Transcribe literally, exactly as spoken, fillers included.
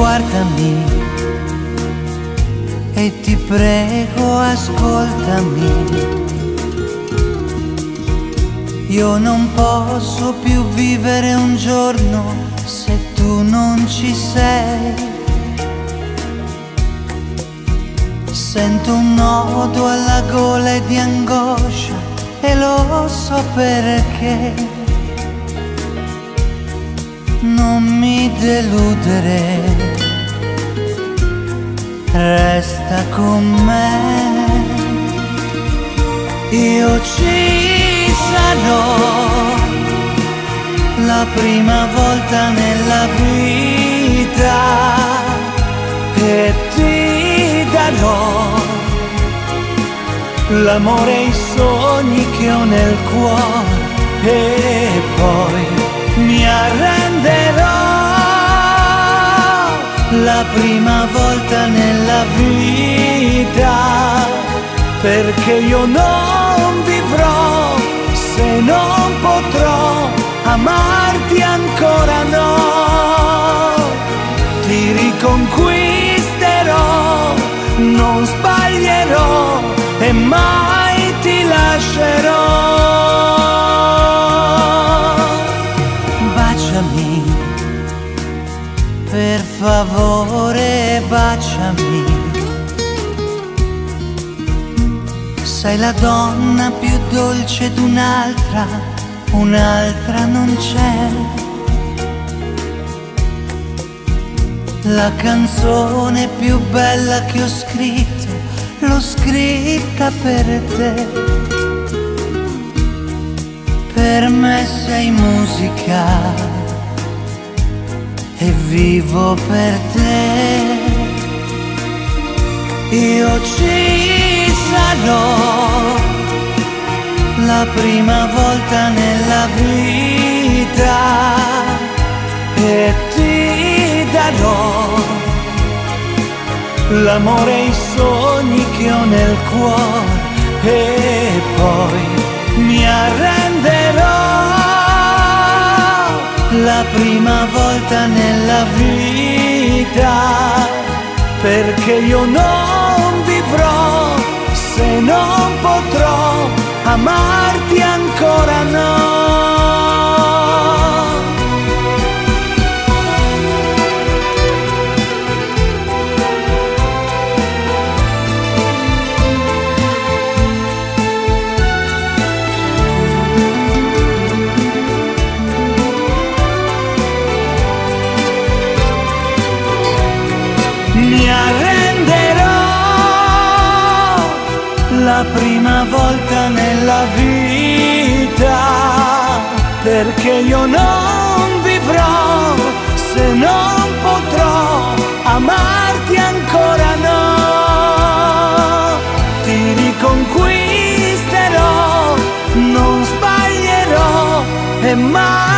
guardami e ti prego ascoltami. Io non posso più vivere un giorno se tu non ci sei. Sento un nodo alla gola di angoscia e lo so perché. Non mi deludere, resta con me. Io ci sarò la prima volta nella vita e ti darò l'amore e i sogni che ho nel cuore e poi mi arrenderò la prima volta nella vita, perché io non vivrò se non potrò amarti ancora, no. Ti riconquisterò, non sbaglierò e mai ti lascerò. Baciami, per favore baciami. Sei la donna più dolce d'un'altra, un'altra non c'è. La canzone più bella che ho scritto, l'ho scritta per te. Per me sei musica e vivo per te. Io ci sarò la prima volta nella vita e ti darò l'amore e i sogni che ho nel cuore e poi mi arrenderò la prima volta nella vita, perché io non vivrò se non potrò amarti ancora, no. Mi arrenderò la prima volta nella vita, perché io non vivrò se non potrò amarti ancora, no. Ti riconquisterò, non sbaglierò e mai